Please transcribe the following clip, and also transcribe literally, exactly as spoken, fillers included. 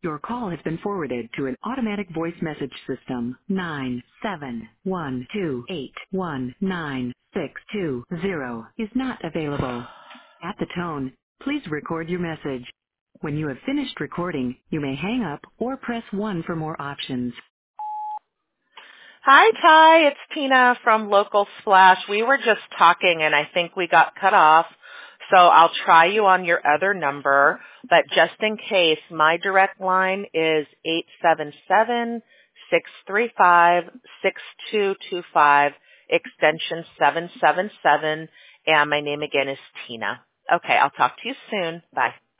Your call has been forwarded to an automatic voice message system. Nine seven one two eight one nine six two zero is not available. At the tone, please record your message. When you have finished recording, you may hang up or press one for more options. Hi, Ty. It's Tina from Local Splash. We were just talking, and I think we got cut off, so I'll try you on your other number. But just in case, my direct line is eight seven seven, six three five, six two two five, extension seven seven seven, and my name again is Tina. Okay, I'll talk to you soon. Bye.